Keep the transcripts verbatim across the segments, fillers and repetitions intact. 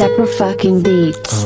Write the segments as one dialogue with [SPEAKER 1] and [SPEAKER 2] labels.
[SPEAKER 1] Pepper fucking beats.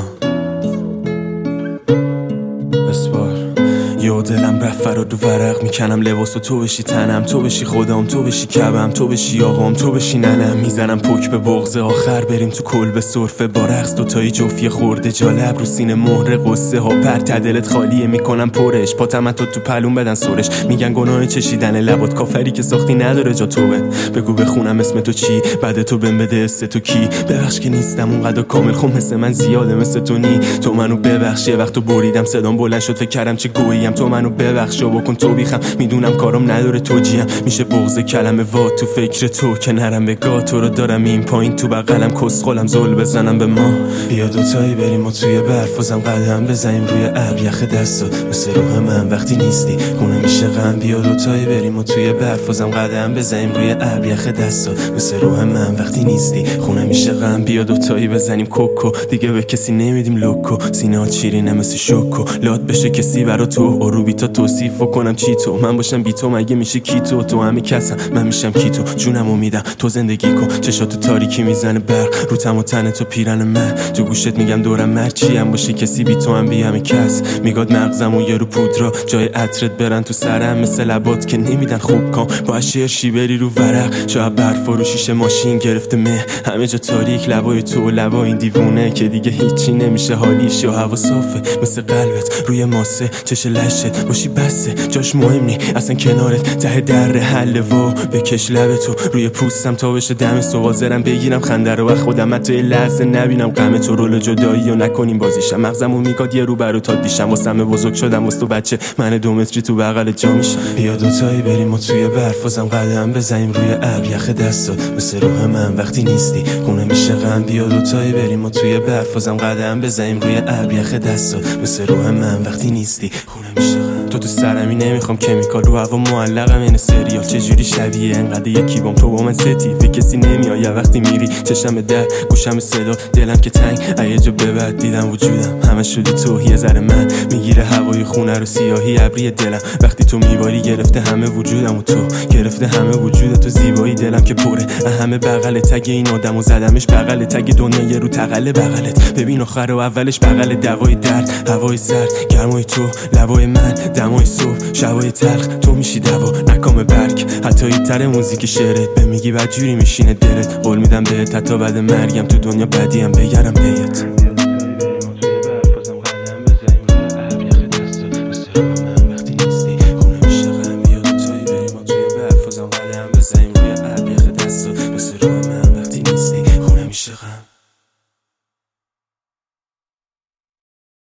[SPEAKER 2] اسپار یه دلم رفت فراد و ورق میکنم لباس و تو بشی تنم، تو بشی خودم، تو بشی کبم، تو بشی آقام، تو بشی ننم. میزنم پک به بغض آخر بریم تو کلبه سرفه با رقص دوتایی جفتی خورده جالب رو سینه مهر قصه ها پرت دلت خالیه میکنم پرش پاتم تو تو پلون بدن سرش. میگن گناه چشیدن لبات کافری که ساختی نداره جا توه. بگو بخونم اسم تو چی بعد تو بهم بده است تو کی. ببخش که نیستم اونقدر کامل خب مثل من زیاده مثل تو نی. تو منو ببخش یه وقت تو بریدم صدام بلند شد فکر کردم چه گوییم. تو منو ببخش و بکن تو بیخم میدونم کارم نداره توجیم. میشه بغض کلمه وا تو فکر تو که نرم به گاه. تو رو دارم این پایین تو بغلم کسخلم زل بزنم به ما. بیا دوتایی بریم و توی برف بازم قدم بزنیم روی ابر یخ دستات مثل روح من وقتی نیستی خونه میشه غم. بیا دوتایی بریم و توی برف بازم قدم بزنیم روی ابر یخ دستات مثل روح من وقتی نیستی خونه میشه غم. بیا دوتایی بزنیم کوکو دیگه به کسی نمیدیم لوکو. سینه‌ها چیرینه مثل شوکو لاد بشه کسی برا تو رو بی تا توصیف کنم چی تو. من باشم بی تو مگه میشه کی تو. تو همه کسم من میشم کی تو. جونمو میدم تو زندگی کن. چشاتو تاریکی میزنه برق رو تم و تن تو پیرن من. تو گوشت میگم دورم مرچی هم باشه کسی بی تو هم بی همه کس. میگاد مغزم و یه رو پودرا جای عطرت برن تو سرم مثل لبات که نمیدن خوب کام. با شیرشی بری رو ورق شاید برف رو شیشه ماشین گرفته مه. همه جا تاریک لبای تو و لبای این دیوونه که دیگه هیچی نمیشه حالیش. یا هوا صافه مثل قلبت روی ماسه چش لشت باشی بسه جاش مهم نی اصلا کنارت ته در حل و بکش لبتو روی پوستم تا بشه دم سوازرم بگیرم خنده رو و خودم حتی لحظه نبینم غم تو رول جدایی و نکنیم بازیشم. مغزمو میگاد یه رو برو تا دیشم واسم بزرگ شدم واسه تو بچه من دو متری تو بغل جا میشم. بیا دوتایی بریم و توی برف بازم قدم بزنیم روی ابر یخ دستات مثل روح من وقتی نیستی خونه میشه غم. بیا دوتایی بریم و توی برف بازم قدم بزنیم روی ابر یخ دستات مثل روح من وقتی نیستی خونه میشه غم. تو تو سرمی نمیخوام کمیکال رو هوا معلقم این سریال چجوری شبیه انقدر یکی بام تو با من ستی به کسی نمیای وقتی میری چشم در گوشم صدا دلم که تنگ یه جا ببد دیدم وجودم همه شدی تو. یه ذره من میگیره هوای خونه رو سیاهی ابری دلم وقتی تو میباری گرفته همه وجودم و تو گرفته همه وجود تو زیبایی دلم که پره همه بغل تگ این آدمو زدمش بغل تگ دنیا یه رو تقله بغلت ببین آخر و اولش بغل دوای درد هوای سرد گرمای تو لبای من دمای صبح شبای تلخ تو میشی دوا نکام برگ حتی تر موزیک شعرت به میگی بدجوری میشینه دلت. قول میدم بهت حتی بعد مرگم تو دنیا بدیم بگرم بهت.